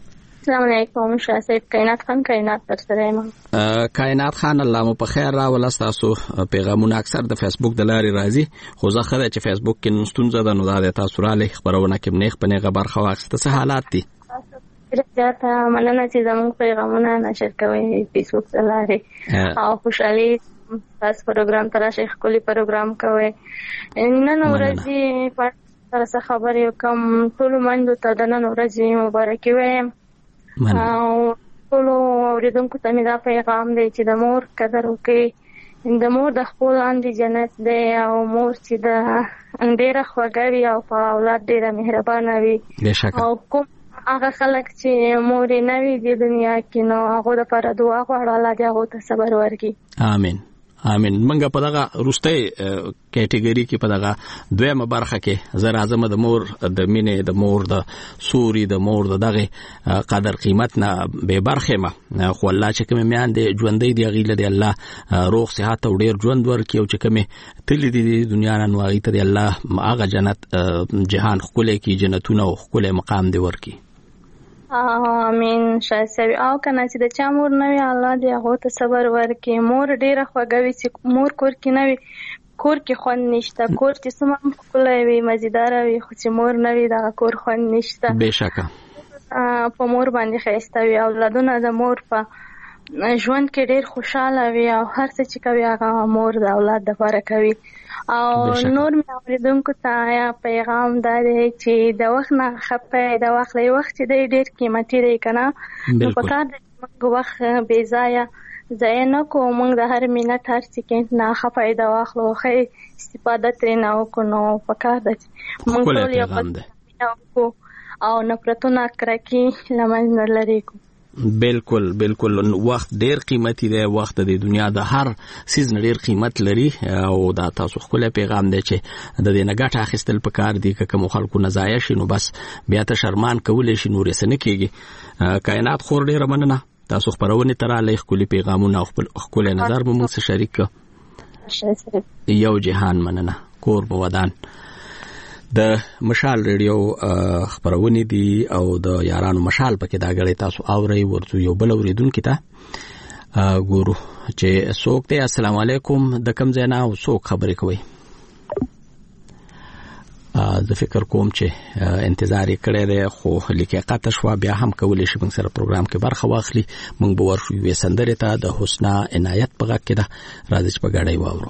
السلام علیکم شاه صاحب. کائنات خان کائنات تر سره یم. کائنات خان الله مو په خیر راول. تاسو پیغامونه اکثر د فیسبوک د لارې راځي، خو زه خره چې فیسبوک کې نستون زده نو دا تاسو را لې خبرونه کې منیخ په نه خبر خو اخسته څه حالات دي؟ راته مننه چې زموږ پیغامونه نشر کوي فیسبوک د لارې او خوشالي تاسو پروګرام تراشي خولي پروګرام کوي. نن ورځې په تاسو خبرې کوم ټول منځ ته د نن ورځې مبارکي وایم. او ټول اوریدونکو ته مې دا پیغام دی چې د مور قدر وکړي. د مور د خپل اندي جنت دی او مور چې د ډیره خوږه وي او په اولاد ډیره مهربانه وي. او کوم هغه خلک چې مور نه وي د دنیا کې نو هغه د پر دعا غواړي الله دې هغه ته صبر ورکړي. امين امين. منګه په دغه روستي کټګوري کې په دغه دویمه برخه کې زر اعظم د مور د مینې د مور د سوري د مور د دغه قدر قیمت نه به برخه ما خو الله چې کوم میان دی ژوندۍ دی غیله دی الله روغ صحت او ډیر ژوند ورکي او چې کوم تل دی دنیا نن واغی ته دی الله هغه جنت جهان خپل کې جنتونه او خپل مقام دی ورکي. امين شاه صاحب. او کنه چې د چا مور نه وي الله دې هغه ته صبر ورکړي. مور ډیره خوږوي چې مور کور کې نه وي کور کې خوند نشته. کور چې سم خپلای وي مزیدار وي خو چې مور نه وي دا کور خوند نشته. بهشکه په مور باندې خسته وي. اولادونه د مور په ژوند کې ډیر خوشاله وي او هر څه چې کوي هغه مور د اولاد لپاره کوي. او نور مې اوریدونکو ته پیغام دی چې د وخت نه خپه د وخت له وخت دی ډیر قیمتي دی کنه. نو په کار د موږ وخت بې ځایه ځای نه کوو. موږ د هر منټ هر سکند نه خپه د وخت له خې استفاده ترې نه وکړو. نو په کار د موږ ټول یو او نفرتونه کرکي لمن نه لري کو. بالکل بالکل. وخت ډیر قیمتي دی. وخت د دنیا د هر سیز ډیر قیمت لري او دا تاسو خپل پیغام دی چې د دې نګټه اخیستل پکار دي که کوم خلکو نزایا شي نو بس بیا ته شرمان کولې شي نور سن کېږي. کائنات خور ډیر مننه تاسو خبرونه تراله خپل پیغامونه خپل خپل نظر به موږ سره شریک یو جهان مننه کور په ودان. د مشال ریډیو خبرونه دي او د یارانو مشال پکې دا غړې تاسو اوري ورته یو بل اوریدونکو ته ګورو چې څوک ته السلام علیکم د کم ځای نه او څوک خبرې کوي. زه فکر کوم چې انتظار کړی دی خو لیکه قطع شو بیا هم کولای شي موږ سره پروګرام کې برخه واخلي. موږ به ورشو وې سندره ته د حسنا عنایت په غږ کې ده راځي په غړې واورو.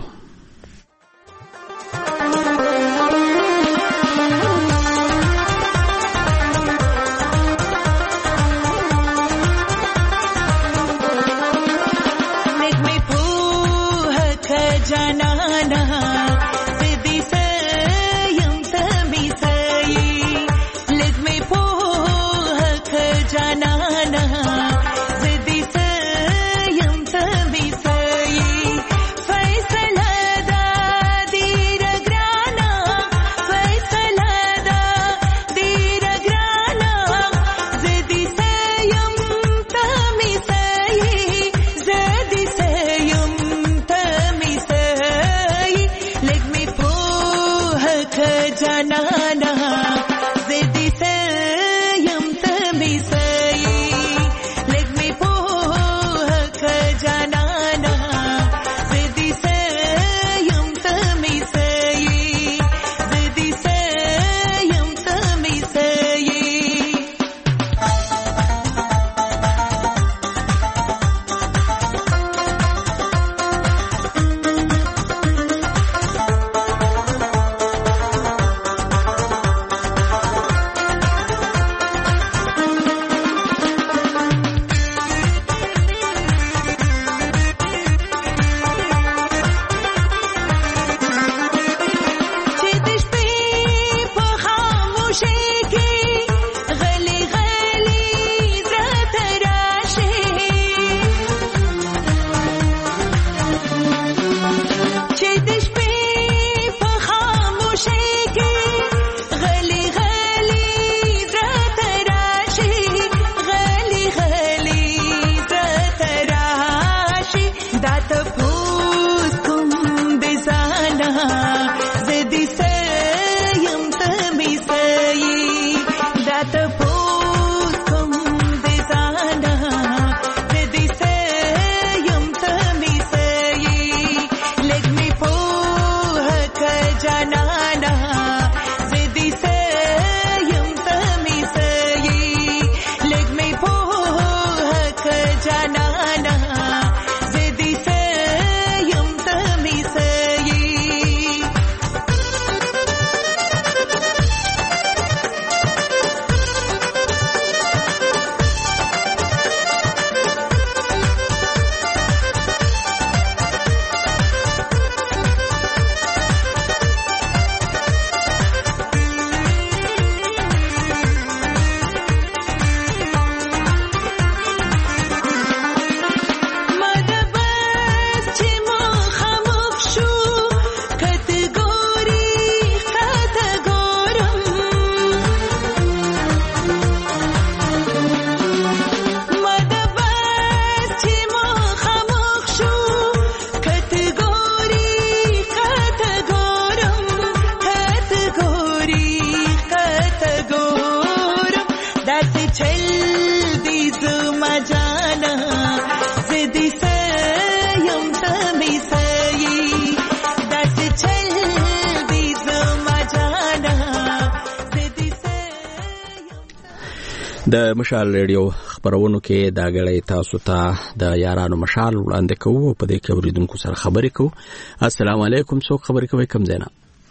د مشال ریډیو خبرونو کې دا غړې تاسو ته د یارانو مشال وړاندې کوو په دې کې اوریدونکو سره خبرې کوو. السلام علیکم، څوک خبرې کوي کوم ځای نه؟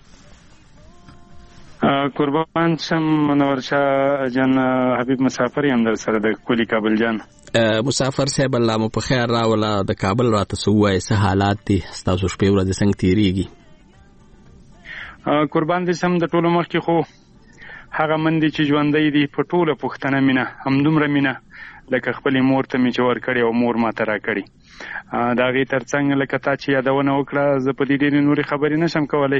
قربان شم منور شاه جان، حبیب مسافر یم در سره د کلی کابل جان. مسافر صاحب الله مو په خیر راوله. د کابل راته سوای څه حالات دي تاسو شپې ورځې څنګه تیریږي؟ قربان دې سم د ټولو مخکې خو هغه مندي چې ژوندۍ دي په ټوله پښتنه مینه همدومره مینه لکه خپلې مور ته مې چې ورکړې او مور ماته راکړې. د هغې تر څنګ لکه تا چې یادونه وکړه زه په دې ډېرې نورې خبرې نشم کولی.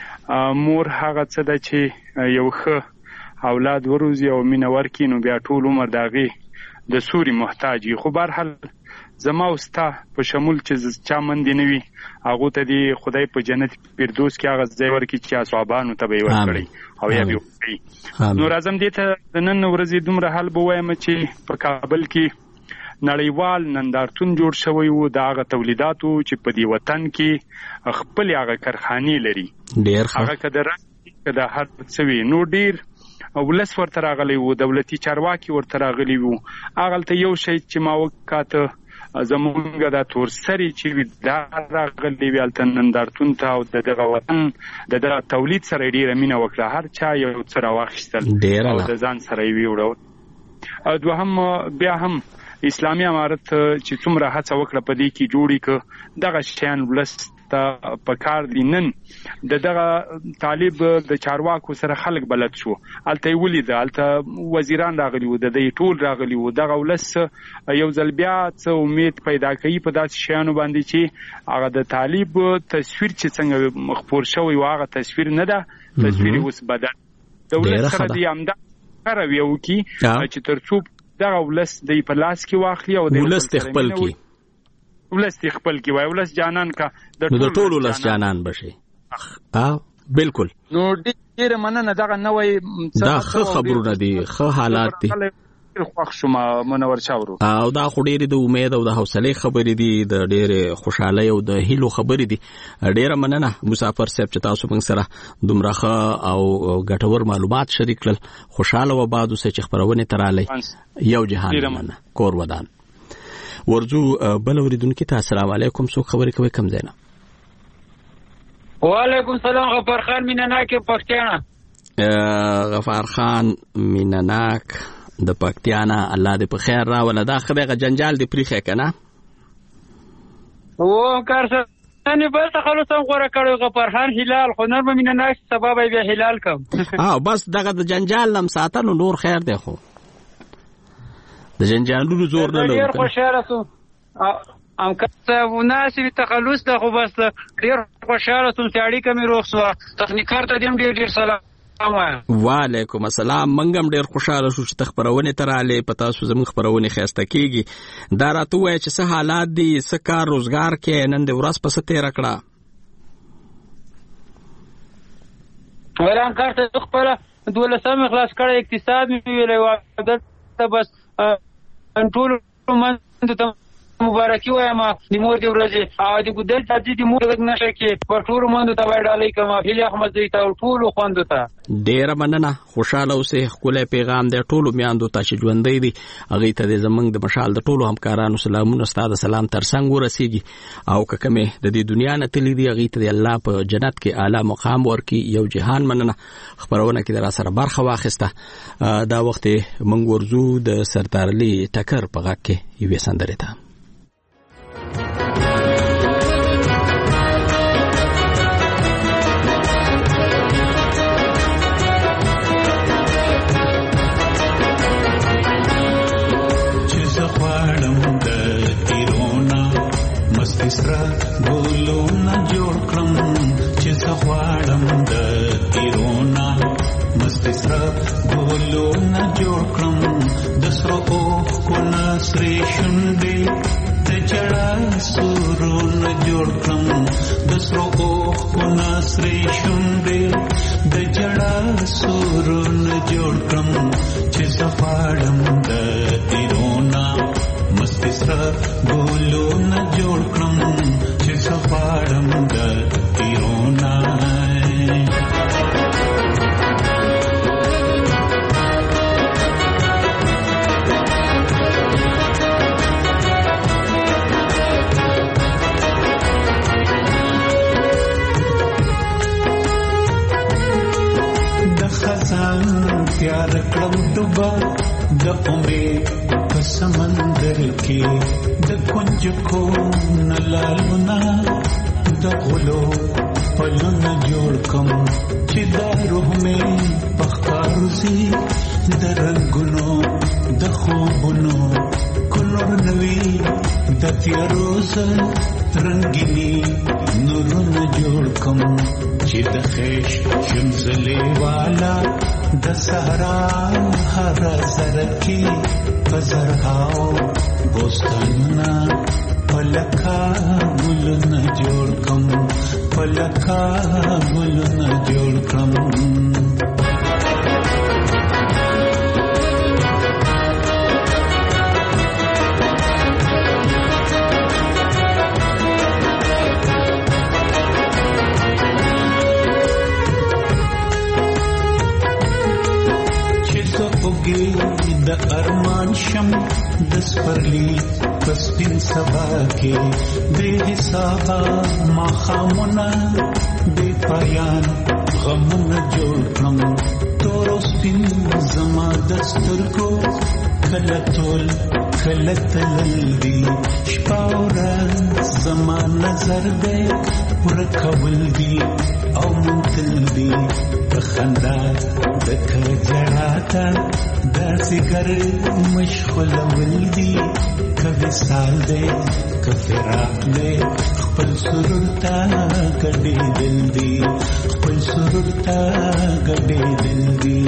مور هغه څه ده چې یو ښه اولاد وروزي او مینه ورکړي نو بیا ټول عمر د هغې د سوري محتاج وي. خو بهرحال زما او ستا په شمول چې چا مندې نه وي هغو ته دې خدای په جنت فردوس کې هغه ځای ورکړي چې اصحابانو ته به یې ورکړی او یا به یې وکړي. نو راځم دې ته د نن ورځې دومره حال به وایم چې په کابل کې نړیوال نندارتون جوړ شوی و د هغه تولیداتو چې په دې وطن کې خپلې هغه کارخانې لري. ډېر ښه. هغه که د رنګ که د هر څه وي نو ډېر ولس ورته راغلی و، دولتي چارواکي ورته راغلي وو. هغلته یو شی چې ما وکاته زمونږ دا تورسري چې وي دا راغلي وي هلته نندارتون ته او د دغه وطن د دغه تولید سره یې ډېره مینه وکړه. هر چا یو څه راواخیستل او د ځان سره یې ویوړول. دوهم بیا هم اسلامي امارت چې څومره هڅه وکړه په دې کې جوړې که دغه شیان ولس ته په کار دي. نن د دغه طالب د چارواکو سره خلک بلد شو، هلته یې ولیده، هلته وزیران راغلي وو، د دې ټول راغلي وو. دغه ولس یو ځل بیا څه امید پیدا کوي په داسې شیانو باندې چې هغه د طالب تصویر چې څنګه خپور شوی و هغه تصویر نه ده، تصویر اوس بدل. د ولس سره دې همدا رویه وکړي چې تر څو دغه ولس دی په لاس کې واخلي او ولس خپل کی ولس خپل کی وای ولس جانان کا د ټول ولس جانان بشي. ها بالکل. نو ډیره مننه دغه نوې دا ښه خبرونه دي، ښه حالات دي. خوښ شوم منور شاورو. او دا خو ډېرې د امید او د حوصلې خبرې دي، د ډېرې خوشحالۍ او د هیلو خبرې دي. ډېره مننه مسافر صاحب چې تاسو موږ سره دومره ښه او ګټور معلومات شریک کړل. خوشحاله و باد اوسئ چې خپرونې ته راغلی. یو جهان مننه. کور ودان. ورځو بل اورېدونکي ته السلام علیکم، څوک خبرې کوي کوم ځای نه؟ وعلیکم سلام. غفار خان مینناک پښتانه. غفار خان مینناک د پکتیانا، الله دې په خیر راوله. دا خدای جنجال دې پریخه کنه او کار څه نه بس خلاص هم غوړه کړو. غفار خان هلال خو نور به مینه ناش سبب بیا هلال کوم. ها بس دغه د جنجال لم ساتنو نور خیر دی. خو د جنجالونو زور نه لري. ډیر خوشاله سو ام کته وناسي تخلص ته خو بس ډیر خوشاله سو چې اړیکه مې روغ سو. تخنیکار ته دې ډیر ډیر سلام. وعلیکم السلام. منګم ډیر خوشاله شو چې خبرونه تراله پتا سو زموږ خبرونه خسته کیږي. دا راته وای چې څه حالات دي، څه کار روزګار کې نن د ورځ پس تیر کړه. وران کار ته خپل دولسم خلاص کړه، اقتصاد مې ویلې و دلته بس ټول من ته مبارکي وایم د مور دی ورځې او د ګدل تاجي د مور د نشه کې په ټول مند ته وایډالې کما هلي احمد زی ته ټول خوند ته ډیر مننه. خوشاله اوسه. خپل پیغام د ټولو میاندو ته چې ژوندې دي هغه ته د زمنګ د مشال د ټولو همکارانو سلامونه ستاسو سلام تر څنګ ورسیږي او ککمه د دې دنیا نه تللی دی هغه ته الله په جنت کې اعلی مقام ورکي. یو جهان مننه. خبرونه کې در سره برخه واخسته. دا وخت منګ ورزو د سردارلی ټکر په غږ کې یو سندره ده. سره ګلونه جوړ کړم چې زغواړم د تیرونا مست سره ګلونه جوړ کړم د سره او کو نسري شونډې د جړا سورونه جوړ کړم د سره او کو نسري شونډې د جړا سورونه جوړ کړم چې زغواړم د تیرونا مست سره ګلونه جوړ کړم چې زغواړم د تیرونا تیار کړم ډوبه د امید په سمندر کې د کنج کو نلالونه د غلو پلونه جوړ کم چې دا روح مې پخکاروزی د رنگونو د خوبونو کلور نوی د تیاروز رنگینی نورونه جوړ کم چې د خیش شمزلی والا د صحرا هر زرکی پزرهاو بوستاننا پلکا گلونه جوړ کم پلکا گلونه جوړ کم د ارمان شم د سپرلی پسپین سبا کې بے حسابه ماخامونه بے پایان غمونه جوړ کړم تور سپین زما د سترګو کله ټول کله تلل دي شپه ورځ زما نظر دې ورکول دي او منتل دي خندا د کجراتا داسې ګر مشغول ولدي کله سال دې کفراق دې خپل سرور تا کډې دل دي خپل سرور تا کډې دل دي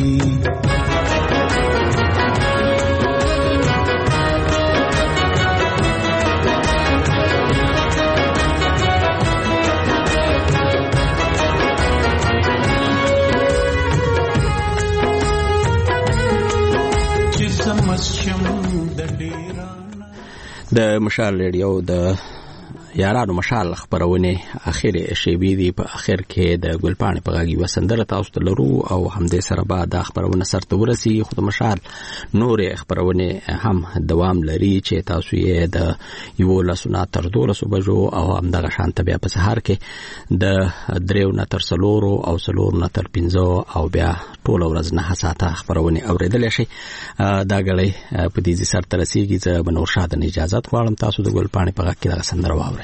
د مشال ریډیو د یارانو مشال خبرونه اخیری شیبې دی په اخر کې د ګلپاڼې په غاګي وسندره تاسو ته لرو او همدې سره به د خبرونه سرته ورسي خو د مشال نور خبرونه هم دوام لري چې تاسو یې د یو لسونه تر دولسو بجو او هم د شانت بیا په سهار کې د دریو نه تر سلورو او سلورو نه تر پنځو او بیا ټول ورځ نه ساعته خبرونه اوریدل شي دا غړي په دې سره رسیدي چې بنور شاده اجازه غواړم تاسو د ګلپاڼې په غاګي د سندره واورئ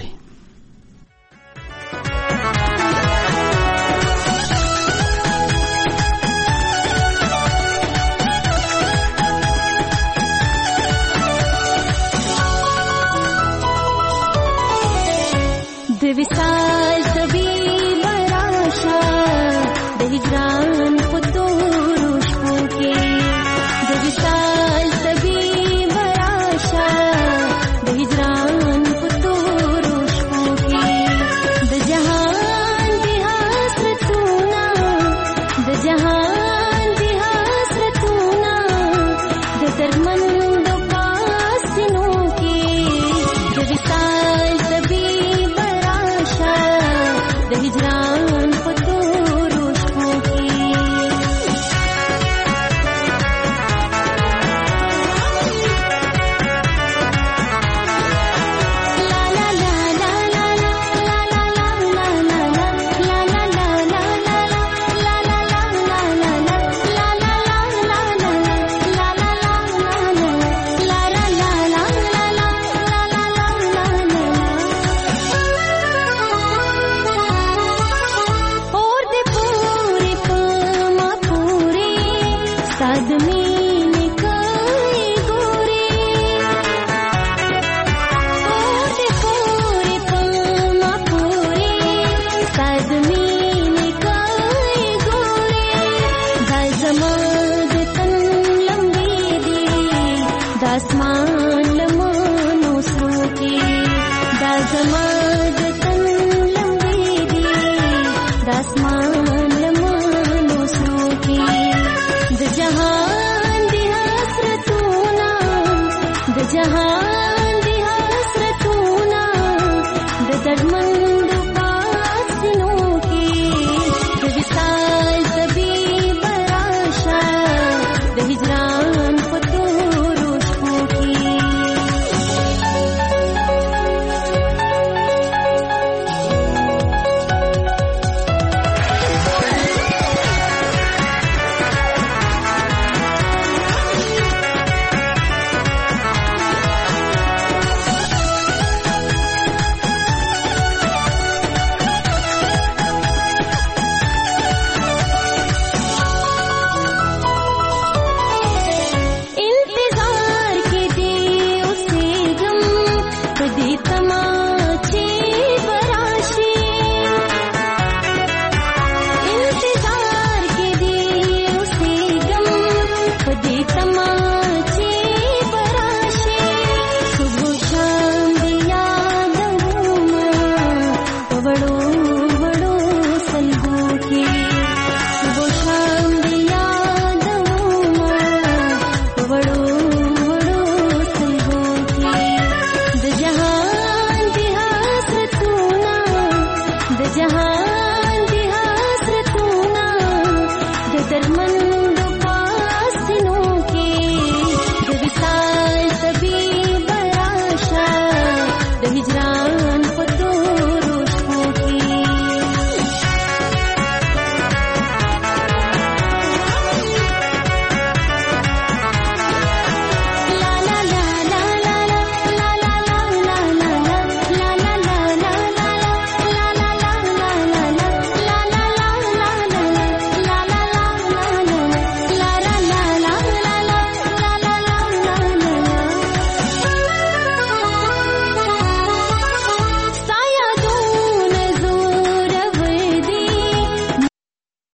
د وصال طبي براشه د هجران په تورو شپو کې د وصال طبي براشه د هجران په تورو شپو کې د جهان د حسرتونه د جهان د حسرتونه د درمند پاسینو کې د وصال طبي د هجران په تورو شپو کې جهان دی حسرتونه د دردمن